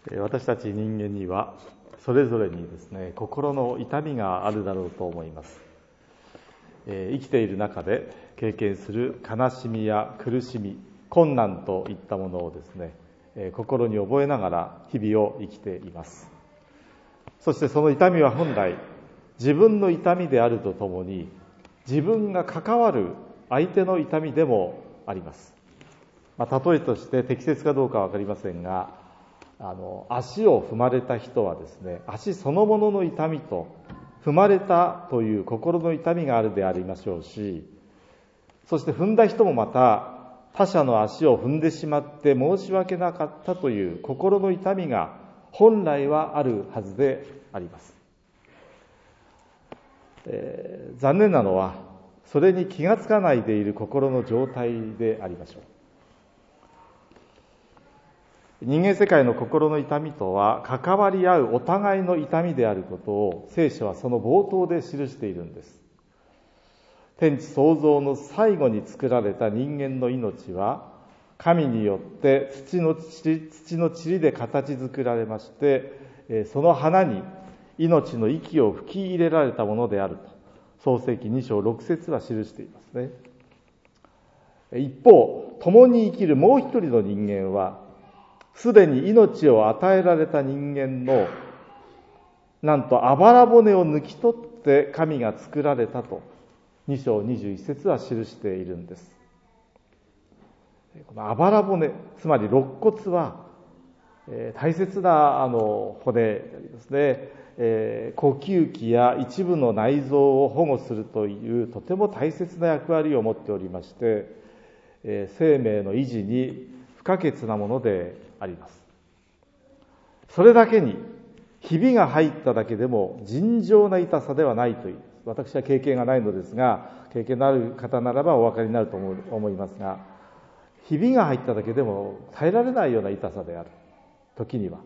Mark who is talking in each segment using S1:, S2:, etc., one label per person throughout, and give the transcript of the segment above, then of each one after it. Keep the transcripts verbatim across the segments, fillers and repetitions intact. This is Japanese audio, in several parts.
S1: 私たち人間にはそれぞれにですね、心の痛みがあるだろうと思います。生きている中で経験する悲しみや苦しみ、困難といったものをですね、心に覚えながら日々を生きています。そしてその痛みは本来自分の痛みであるとともに、自分が関わる相手の痛みでもあります。まあ、例えとして適切かどうかは分かりませんが、あの足を踏まれた人はですね、足そのものの痛みと踏まれたという心の痛みがあるでありましょうし、そして踏んだ人もまた他者の足を踏んでしまって申し訳なかったという心の痛みが本来はあるはずであります。えー、残念なのはそれに気がつかないでいる心の状態でありましょう。人間世界の心の痛みとは、関わり合うお互いの痛みであることを聖書はその冒頭で記しているんです。天地創造の最後に作られた人間の命は、神によって土の塵、土の塵で形作られまして、その花に命の息を吹き入れられたものであると、創世記に章ろく節は記していますね。一方、共に生きるもう一人の人間は、すでに命を与えられた人間のなんとあばら骨を抜き取って神が作られたとに章にじゅういち節は記しているんです。このあばら骨、つまり肋骨は、えー、大切なあの骨でありますね、えー、呼吸器や一部の内臓を保護するというとても大切な役割を持っておりまして、えー、生命の維持に不可欠なものであります。それだけにひびが入っただけでも尋常な痛さではないという、私は経験がないのですが、経験のある方ならばお分かりになると思いますが、ひびが入っただけでも耐えられないような痛さである。時には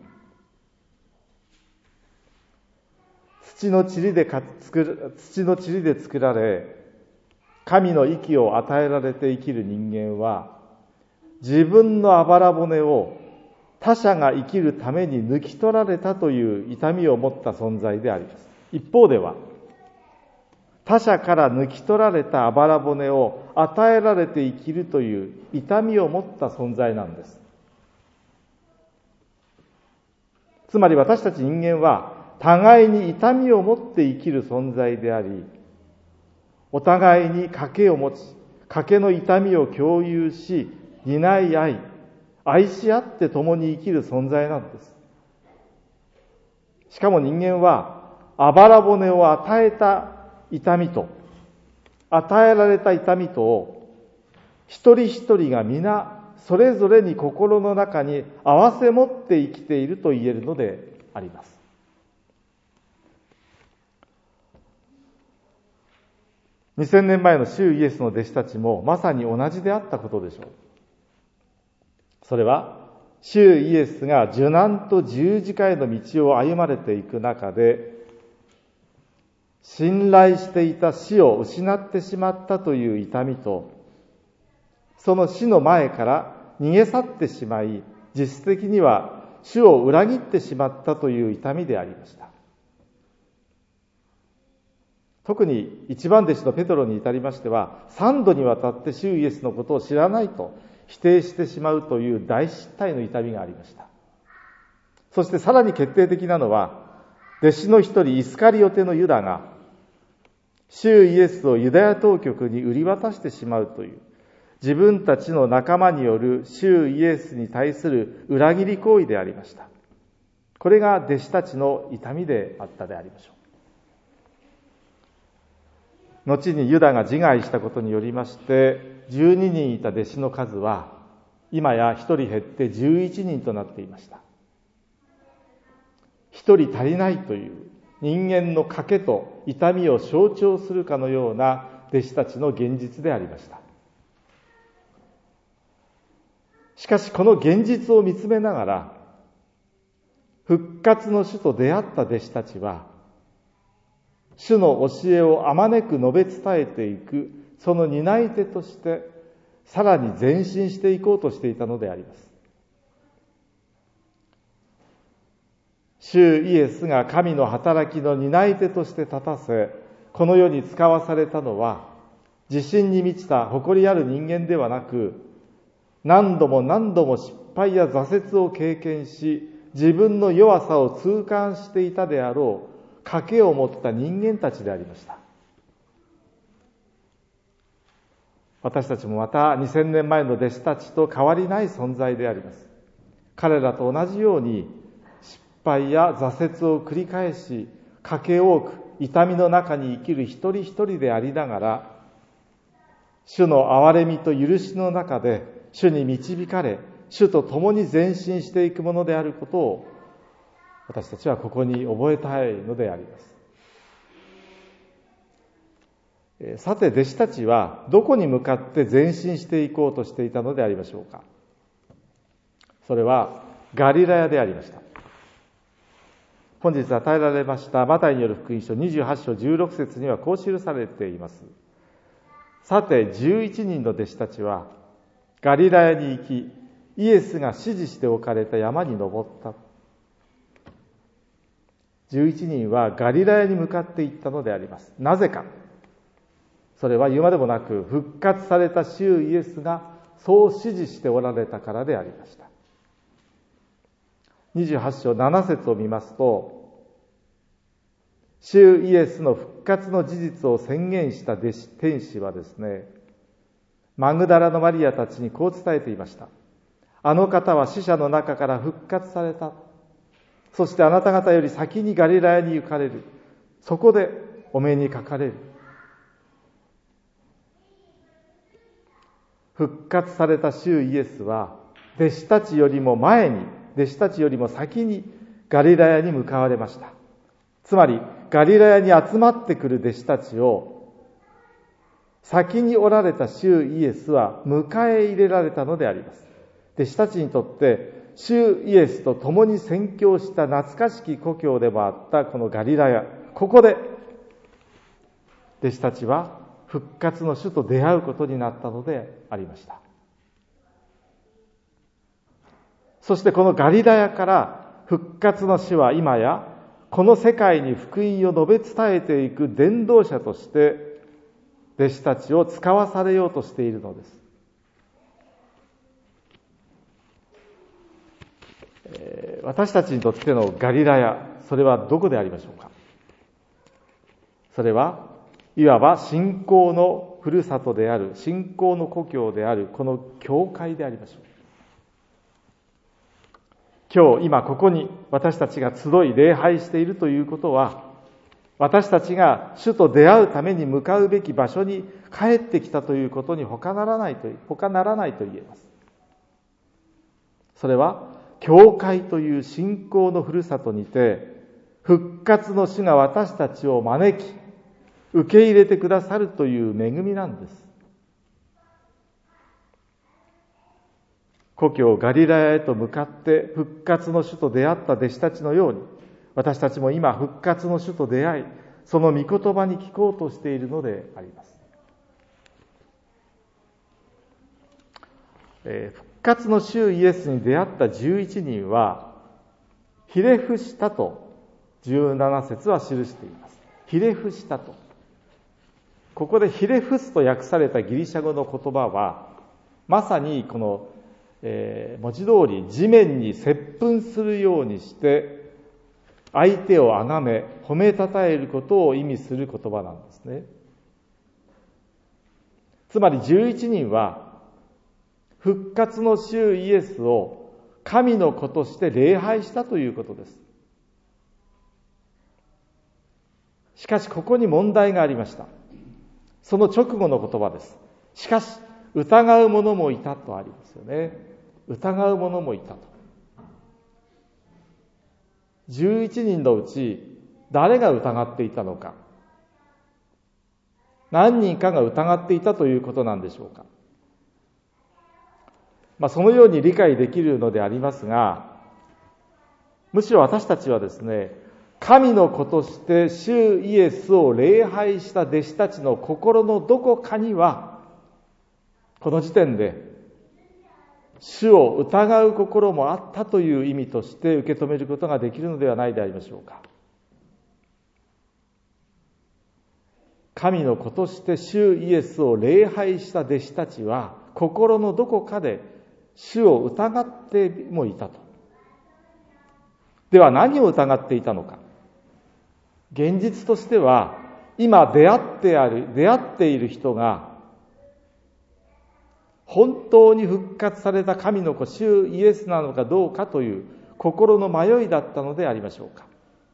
S1: 土の塵で作る、土の塵で作られ、神の息を与えられて生きる人間は、自分のあばら骨を他者が生きるために抜き取られたという痛みを持った存在であります。一方では、他者から抜き取られたあばら骨を与えられて生きるという痛みを持った存在なんです。つまり私たち人間は互いに痛みを持って生きる存在であり、お互いに賭けを持ち、賭けの痛みを共有し、担い合い、愛し合って共に生きる存在なんです。しかも人間はあばら骨を与えた痛みと与えられた痛みとを一人一人が皆それぞれに心の中に合わせ持って生きていると言えるのであります。にせんねんまえの主イエスの弟子たちもまさに同じであったことでしょう。それは主イエスが受難と十字架への道を歩まれていく中で、信頼していた死を失ってしまったという痛みと、その死の前から逃げ去ってしまい、実質的には主を裏切ってしまったという痛みでありました。特に一番弟子のペトロに至りましては、三度にわたって主イエスのことを知らないと否定してしまうという大失態の痛みがありました。そしてさらに決定的なのは、弟子の一人イスカリオテのユダが主イエスをユダヤ当局に売り渡してしまうという、自分たちの仲間による主イエスに対する裏切り行為でありました。これが弟子たちの痛みであったでありましょう。後にユダが自害したことによりまして、じゅうににんいた弟子の数は今やひとり減ってじゅういちにんとなっていました。一人足りないという人間の賭けと痛みを象徴するかのような弟子たちの現実でありました。しかしこの現実を見つめながら、復活の主と出会った弟子たちは、主の教えをあまねく述べ伝えていく、その担い手としてさらに前進していこうとしていたのであります。 主イエスが神の働きの担い手として立たせ、この世に使わされたのは、自信に満ちた誇りある人間ではなく、何度も何度も失敗や挫折を経験し、自分の弱さを痛感していたであろう賭けを持った人間たちでありました。私たちもまたにせんねんまえの弟子たちと変わりない存在であります。彼らと同じように失敗や挫折を繰り返し、賭け多く痛みの中に生きる一人一人でありながら、主の憐れみと許しの中で主に導かれ、主と共に前進していくものであることを、私たちはここに覚えたいのであります。さて、弟子たちはどこに向かって前進していこうとしていたのでありましょうか。それはガリラヤでありました。本日与えられましたマタイによる福音書にじゅうはちしょじゅうろくせつにはこう記されています。さて、じゅういちにんの弟子たちはガリラヤに行き、イエスが指示しておかれた山に登った。じゅういちにんはガリラヤに向かって行ったのであります。なぜか。それは言うまでもなく、復活された主イエスがそう指示しておられたからでありました。にじゅうはちしょななせつを見ますと、主イエスの復活の事実を宣言した弟子天使はですね、マグダラのマリアたちにこう伝えていました。あの方は死者の中から復活された。そしてあなた方より先にガリラヤに行かれる。そこでお目にかかれる。復活された主イエスは、弟子たちよりも前に、弟子たちよりも先にガリラヤに向かわれました。つまり、ガリラヤに集まってくる弟子たちを、先におられた主イエスは迎え入れられたのであります。弟子たちにとって、主イエスと共に宣教した懐かしき故郷でもあったこのガリラヤ、ここで、弟子たちは復活の主と出会うことになったのでありました。そしてこのガリラヤから復活の主は今やこの世界に福音を述べ伝えていく伝道者として弟子たちを使わされようとしているのです。えー、私たちにとってのガリラヤ、それはどこでありましょうか。それはいわば信仰のふるさとである、信仰の故郷であるこの教会でありましょう。今日今ここに私たちが集い礼拝しているということは、私たちが主と出会うために向かうべき場所に帰ってきたということに他ならないと他ならないと言えます。それは教会という信仰のふるさとにて復活の主が私たちを招き受け入れてくださるという恵みなんです。故郷ガリラヤへと向かって復活の主と出会った弟子たちのように、私たちも今復活の主と出会い、その御言葉に聞こうとしているのであります。えー、復活の主イエスに出会ったじゅういちにんはひれ伏したとじゅうななせつは記しています。ひれ伏したと。ここでひれ伏すと訳されたギリシャ語の言葉は、まさにこのえー、文字通り地面に接吻するようにして相手を崇め褒めたたえることを意味する言葉なんですね。つまりじゅういちにんは復活の主イエスを神の子として礼拝したということです。しかしここに問題がありました。その直後の言葉です。しかし疑う者もいたとありますよね。疑う者もいたと。じゅういちにんのうち誰が疑っていたのか。何人かが疑っていたということなんでしょうか。まあ、そのように理解できるのでありますが、むしろ私たちはですね、神の子として主イエスを礼拝した弟子たちの心のどこかには、この時点で主を疑う心もあったという意味として受け止めることができるのではないでありましょうか。神の子として主イエスを礼拝した弟子たちは、心のどこかで主を疑ってもいたと。では何を疑っていたのか。現実としては、今出会ってある、出会っている人が、本当に復活された神の子、主イエスなのかどうかという心の迷いだったのでありましょうか。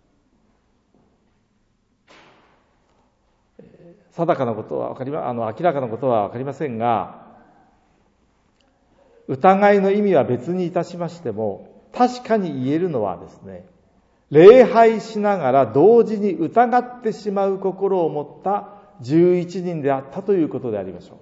S1: 定かなことは分かりま、あの明らかなことは分かりませんが、疑いの意味は別にいたしましても、確かに言えるのはですね、礼拝しながら同時に疑ってしまう心を持ったじゅういちにんであったということでありましょう。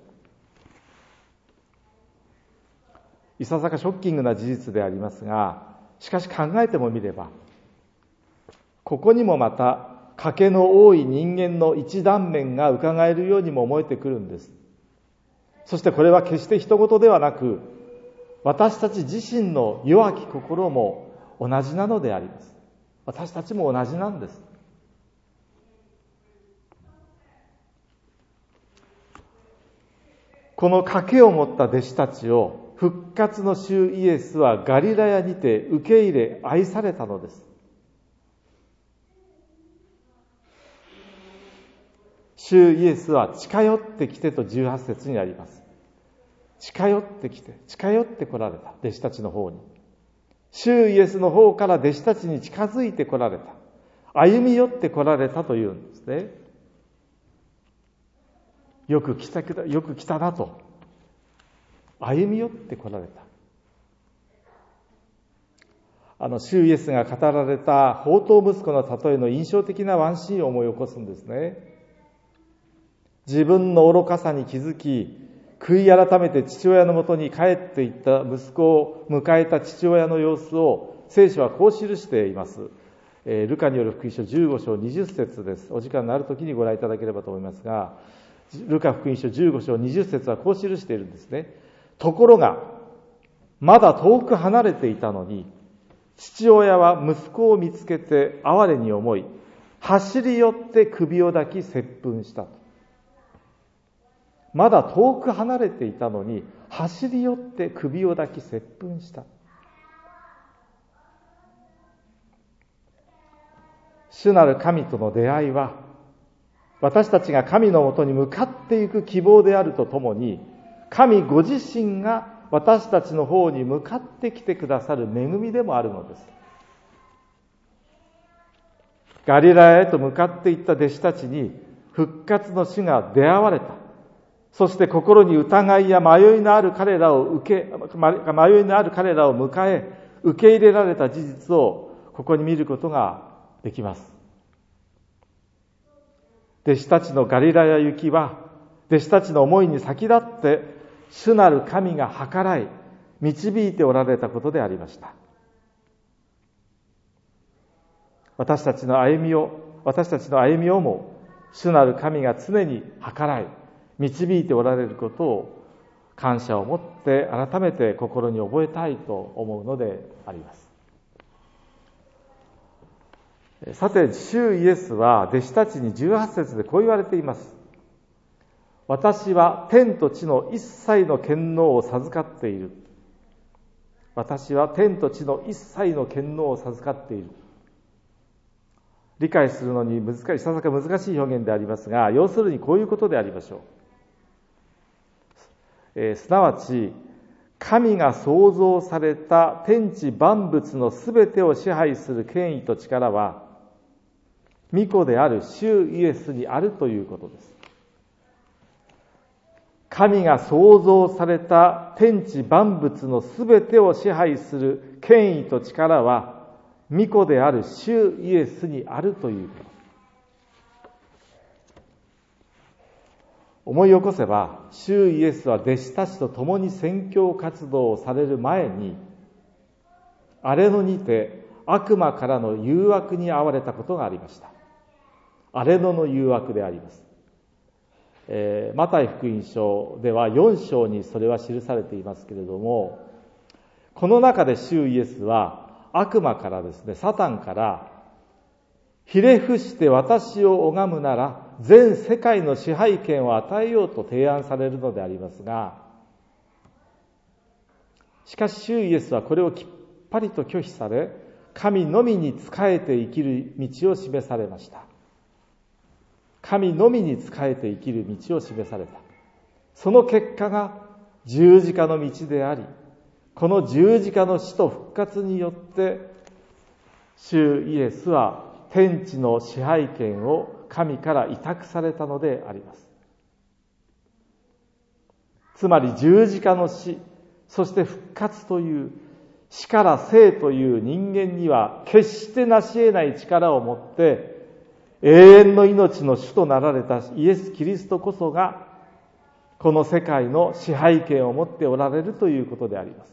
S1: いささかショッキングな事実でありますが、しかし考えてもみれば、ここにもまた賭けの多い人間の一断面が伺えるようにも思えてくるんです。そしてこれは決して人事ではなく、私たち自身の弱き心も同じなのであります。私たちも同じなんです。この賭けを持った弟子たちを復活の主イエスはガリラヤにて受け入れ愛されたのです。主イエスは近寄ってきてとじゅうはち節にあります。近寄ってきて、近寄ってこられた弟子たちの方に。主イエスの方から弟子たちに近づいてこられた。歩み寄ってこられたというんですね。よく来た、よく来たなと。歩み寄ってこられた。あの、主イエスが語られた放蕩息子の例えの印象的なワンシーンを思い起こすんですね。自分の愚かさに気づき、悔い改めて父親のもとに帰っていった息子を迎えた父親の様子を聖書はこう記しています。えー、ルカによる福音書じゅうご章にじゅう節です。お時間のある時にご覧いただければと思いますが、ルカ福音書じゅうご章にじゅう節はこう記しているんですね。ところが、まだ遠く離れていたのに、父親は息子を見つけて哀れに思い、走り寄って首を抱き接吻したと。まだ遠く離れていたのに、走り寄って首を抱き接吻した。主なる神との出会いは、私たちが神のもとに向かっていく希望であるとともに、神ご自身が私たちの方に向かってきてくださる恵みでもあるのです。ガリラヤへと向かっていった弟子たちに復活の主が出会われた。そして心に疑いや迷いのある彼らを受け、迷いのある彼らを迎え、受け入れられた事実をここに見ることができます。弟子たちのガリラヤ行きは、弟子たちの思いに先立って、主なる神が計らい、導いておられたことでありました。私たちの歩みを、私たちの歩みをも、主なる神が常に計らい、導いておられることを感謝を持って改めて心に覚えたいと思うのであります。さて、主イエスは弟子たちにじゅうはち節でこう言われています。私は天と地の一切の権能を授かっている。私は天と地の一切の権能を授かっている。理解するのに難しい、いささか難しい表現でありますが、要するにこういうことでありましょう。えー、すなわち、神が創造された天地万物のすべてを支配する権威と力は、御子である主イエスにあるということです。神が創造された天地万物のすべてを支配する権威と力は、御子である主イエスにあるということ。思い起こせば、主イエスは弟子たちと共に宣教活動をされる前に、荒れ野にて悪魔からの誘惑に遭われたことがありました。荒れ野の誘惑であります。えー、マタイ福音書ではよん章にそれは記されていますけれども、 この中で主イエスは悪魔からですね、サタンから、ひれ伏して私を拝むなら全世界の支配権を与えようと提案されるのでありますが、しかし主イエスはこれをきっぱりと拒否され、神のみに仕えて生きる道を示されました。神のみに仕えて生きる道を示された。その結果が十字架の道であり、この十字架の死と復活によって主イエスは天地の支配権を神から委託されたのであります。つまり十字架の死、そして復活という死から生という人間には決して成し得ない力を持って永遠の命の主となられたイエス・キリストこそがこの世界の支配権を持っておられるということであります。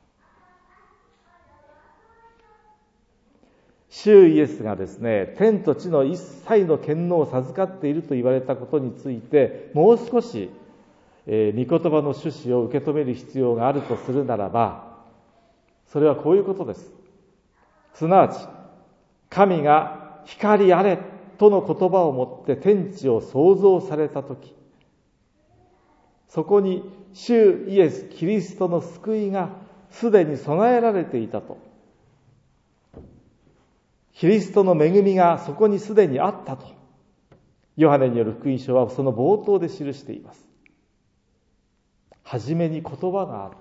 S1: 主イエスがですね、天と地の一切の権能を授かっていると言われたことについて、もう少し、えー、御言葉の趣旨を受け止める必要があるとするならば、それはこういうことです。すなわち、神が光あれとの言葉をもって天地を創造されたとき、そこに主イエス・キリストの救いがすでに備えられていたと。キリストの恵みがそこにすでにあったと、ヨハネによる福音書はその冒頭で記しています。はじめに言葉があった。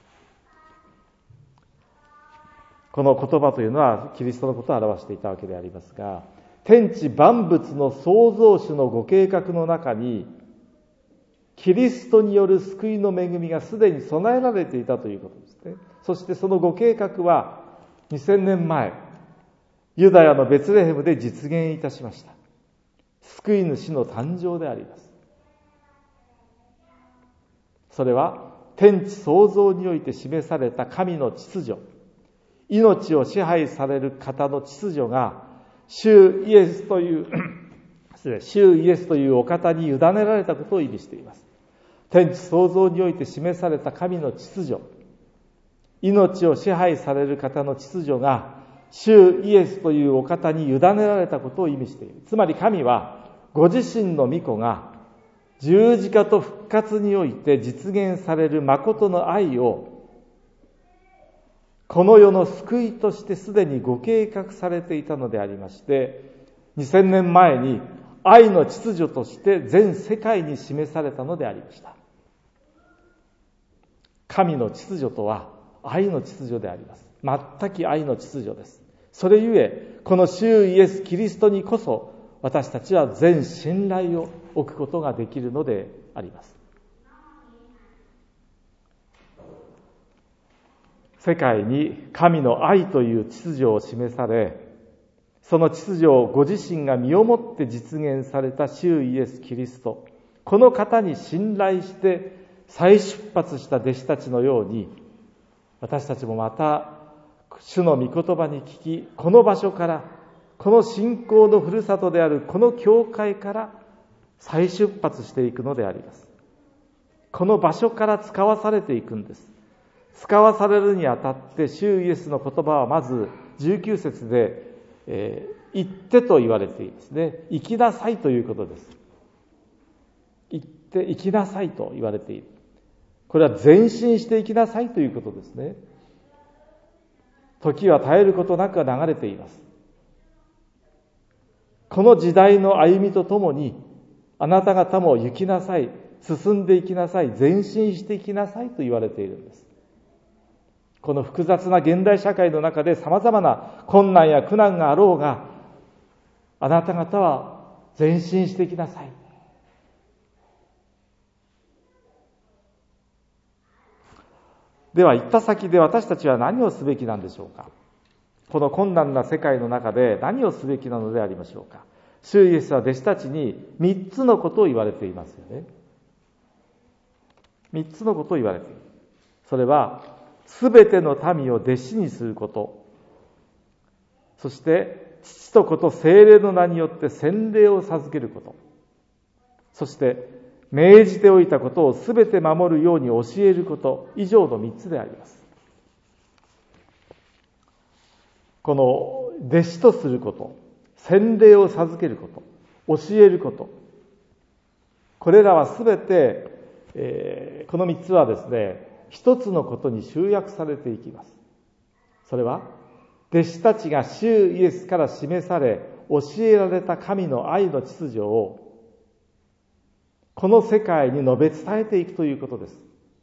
S1: この言葉というのはキリストのことを表していたわけでありますが、天地万物の創造主のご計画の中にキリストによる救いの恵みがすでに備えられていたということですね。そしてそのご計画はにせんねんまえ、ユダヤのベツレヘムで実現いたしました。救い主の誕生であります。それは天地創造において示された神の秩序、命を支配される方の秩序が主イエスという主イエスというお方に委ねられたことを意味しています。天地創造において示された神の秩序、命を支配される方の秩序が主イエスというお方に委ねられたことを意味している。つまり神はご自身の御子が十字架と復活において実現される誠の愛をこの世の救いとしてすでにご計画されていたのでありまして、にせんねんまえに愛の秩序として全世界に示されたのでありました。神の秩序とは愛の秩序であります。全く愛の秩序です。それゆえ、この主イエス・キリストにこそ私たちは全信頼を置くことができるのであります。世界に神の愛という秩序を示され、その秩序をご自身が身をもって実現された主イエス・キリスト、この方に信頼して再出発した弟子たちのように、私たちもまた主の御言葉に聞き、この場所から、この信仰のふるさとであるこの教会から再出発していくのであります。この場所から使わされていくんです。使わされるにあたって主イエスの言葉はまずじゅうきゅう節で、えー、行ってと言われていますね。行きなさいということです。行って行きなさいと言われている。これは前進していきなさいということですね。時は絶えることなく流れています。この時代の歩みとともに、あなた方も行きなさい、進んでいきなさい、前進していきなさいと言われているんです。この複雑な現代社会の中で様々な困難や苦難があろうが、あなた方は前進していきなさい。では行った先で私たちは何をすべきなんでしょうか。この困難な世界の中で何をすべきなのでありましょうか。主イエスは弟子たちに三つのことを言われていますよね。三つのことを言われている。それはすべての民を弟子にすること、そして父と子と聖霊の名によって洗礼を授けること、そして命じておいたことをすべて守るように教えること、以上の三つであります。 この弟子とすること、洗礼を授けること、教えること、これらはすべて、えー、このみっつはですね、一つのことに集約されていきます。それは、弟子たちが主イエスから示され、教えられた神の愛の秩序を、この世界に述べ伝えていくということです。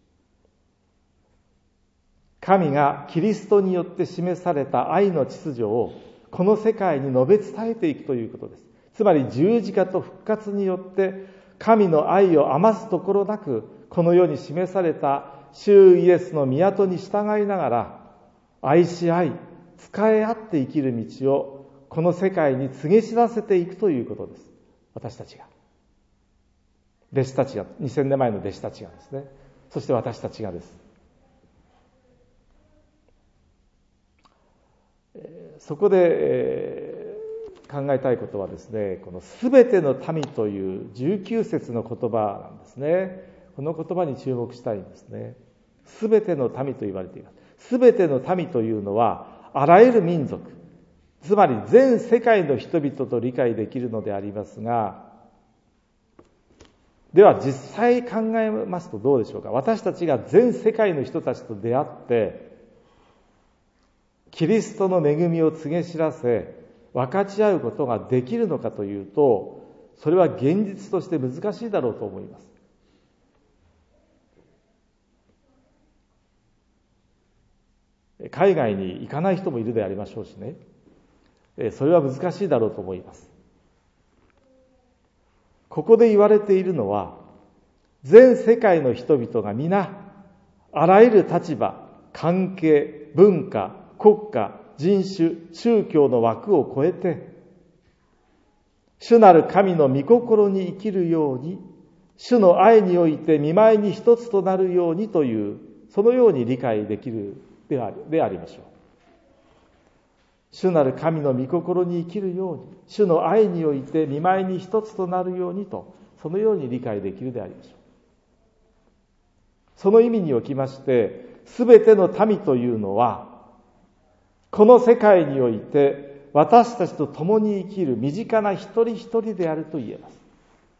S1: 神がキリストによって示された愛の秩序を、この世界に述べ伝えていくということです。つまり十字架と復活によって神の愛を余すところなくこの世に示された主イエスの御業に従いながら愛し合い仕え合って生きる道をこの世界に告げ知らせていくということです。私たちが、弟子たちが、にせんねんまえの弟子たちがですね、そして私たちがです。そこで、えー、考えたいことはですね、このすべての民というじゅうきゅう節の言葉なんですね。この言葉に注目したいんですね。すべての民と言われています。すべての民というのはあらゆる民族、つまり全世界の人々と理解できるのでありますが、では実際考えますとどうでしょうか。私たちが全世界の人たちと出会ってキリストの恵みを告げ知らせ分かち合うことができるのかというと、それは現実として難しいだろうと思います。海外に行かない人もいるでありましょうしね、それは難しいだろうと思います。ここで言われているのは、全世界の人々が皆あらゆる立場、関係、文化、国家、人種、宗教の枠を超えて主なる神の御心に生きるように、主の愛において御前に一つとなるようにという、そのように理解できるであり、でありましょう。主なる神の御心に生きるように、主の愛において御前に一つとなるようにと、そのように理解できるでありましょう。その意味におきまして、すべての民というのは、この世界において私たちと共に生きる身近な一人一人であると言えます。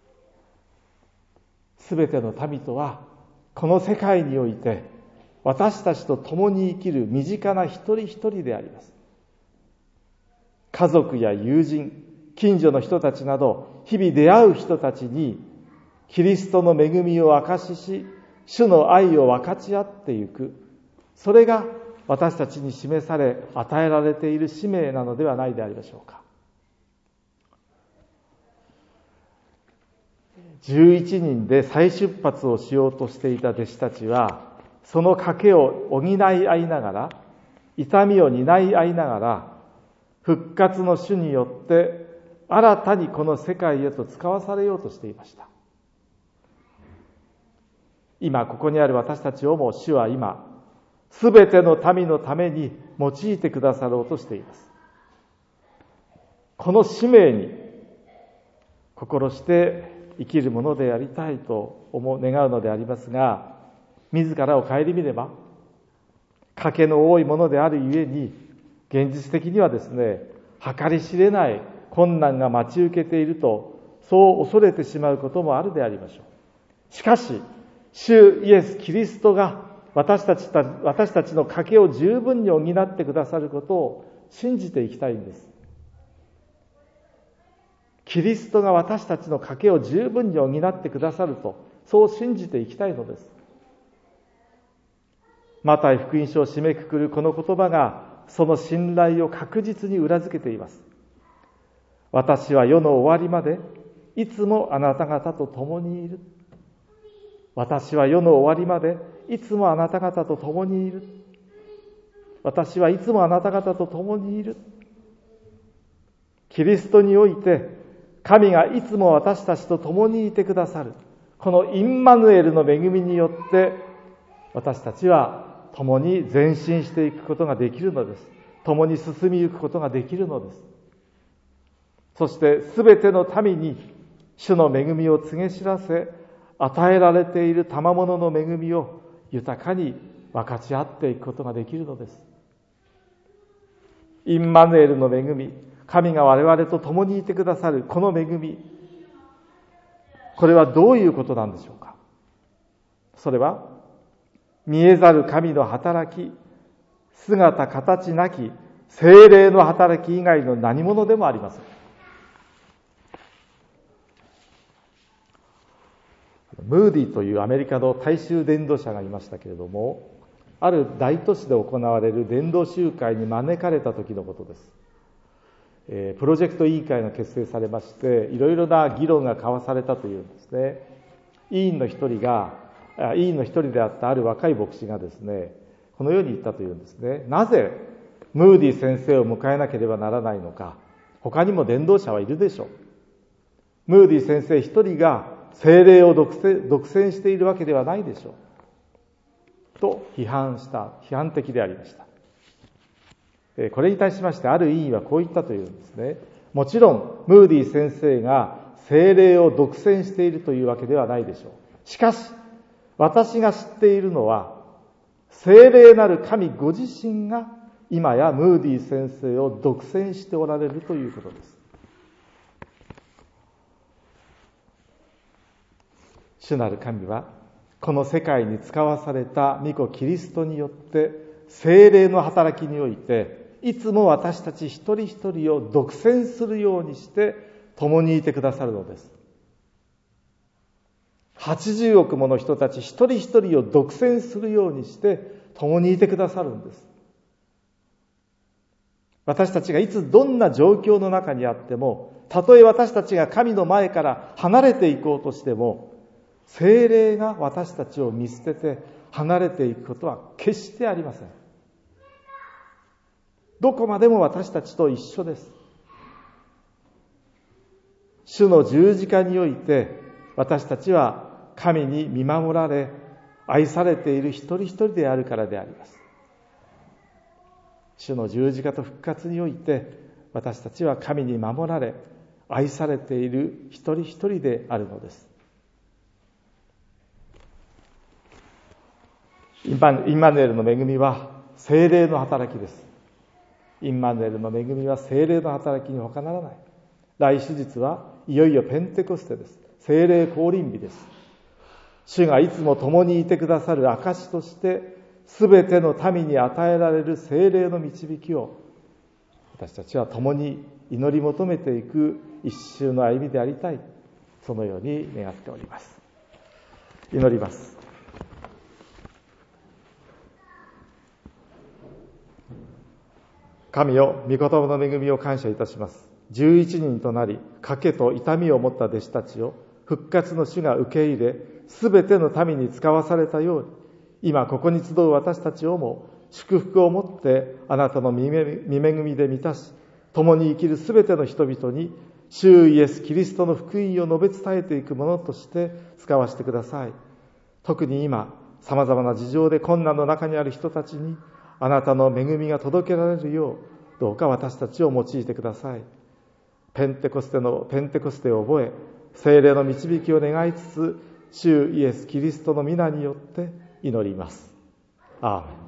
S1: すべての民とは、この世界において私たちと共に生きる身近な一人一人であります。家族や友人、近所の人たちなど、日々出会う人たちにキリストの恵みを証しし、主の愛を分かち合っていく。それが私たちに示され、与えられている使命なのではないでありましょうか。じゅういちにんで再出発をしようとしていた弟子たちは、その賭けを補い合いながら、痛みを担い合いながら、復活の主によって新たにこの世界へと使わされようとしていました。今ここにある私たちをも主は今、すべての民のために用いてくださろうとしています。この使命に心して生きるものでありたいと思う、願うのでありますが、自らを顧みれば、賭けの多いものであるゆえに、現実的にはですね、計り知れない困難が待ち受けていると、そう恐れてしまうこともあるでありましょう。しかし、主イエス・キリストが私たちた、私たちの賭けを十分に補ってくださることを信じていきたいんです。キリストが私たちの賭けを十分に補ってくださると、そう信じていきたいのです。マタイ福音書を締めくくるこの言葉が、その信頼を確実に裏付けています。私は世の終わりまでいつもあなた方と共にいる。私は世の終わりまでいつもあなた方と共にいる。私はいつもあなた方と共にいる。キリストにおいて神がいつも私たちと共にいてくださる。このインマヌエルの恵みによって私たちは共に前進していくことができるのです。共に進みゆくことができるのです。そしてすべての民に主の恵みを告げ知らせ、与えられている賜物の恵みを豊かに分かち合っていくことができるのです。 インマヌエルの恵み、神が我々と共にいてくださるこの恵み、これはどういうことなんでしょうか。それは見えざる神の働き、姿形なき聖霊の働き以外の何者でもありません。ムーディというアメリカの大衆伝道者がいましたけれども、ある大都市で行われる伝道集会に招かれた時のことです。えー、プロジェクト委員会が結成されまして、いろいろな議論が交わされたというんですね。委員の一人が、委員の一人であったある若い牧師がですね、このように言ったというんですね。なぜムーディ先生を迎えなければならないのか。他にも伝道者はいるでしょう。ムーディ先生一人が聖霊を独占、独占しているわけではないでしょう。と批判した、批判的でありました。これに対しましてある委員はこう言ったというんですね。もちろんムーディ先生が聖霊を独占しているというわけではないでしょう。しかし私が知っているのは、聖霊なる神ご自身が今やムーディ先生を独占しておられるということです。主なる神はこの世界に使わされた御子キリストによって聖霊の働きにおいて、いつも私たち一人一人を独占するようにして共にいてくださるのです。はちじゅうおくもの人たち一人一人を独占するようにして共にいてくださるんです。私たちがいつどんな状況の中にあっても、たとえ私たちが神の前から離れていこうとしても、聖霊が私たちを見捨てて離れていくことは決してありません。どこまでも私たちと一緒です。主の十字架において私たちは神に見守られ愛されている一人一人であるからであります。主の十字架と復活において私たちは神に守られ愛されている一人一人であるのです。インマヌエルの恵みは聖霊の働きです。インマヌエルの恵みは聖霊の働きに他ならない。来手日はいよいよペンテコステです。聖霊降臨日です。主がいつも共にいてくださる証としてすべての民に与えられる聖霊の導きを私たちは共に祈り求めていく一周の歩みでありたい、そのように願っております。祈ります。神よ、御言葉の恵みを感謝いたします。十一人となり賭けと痛みを持った弟子たちを復活の主が受け入れ、すべての民に使わされたように、今ここに集う私たちをも祝福をもってあなたの御恵みで満たし、共に生きるすべての人々に主イエスキリストの福音を述べ伝えていくものとして使わせてください。特に今さまざまな事情で困難の中にある人たちにあなたの恵みが届けられるよう、どうか私たちを用いてください。ペンテコステのペンテコステを覚え、聖霊の導きを願いつつ、主イエスキリストの皆によって祈ります。アーメン。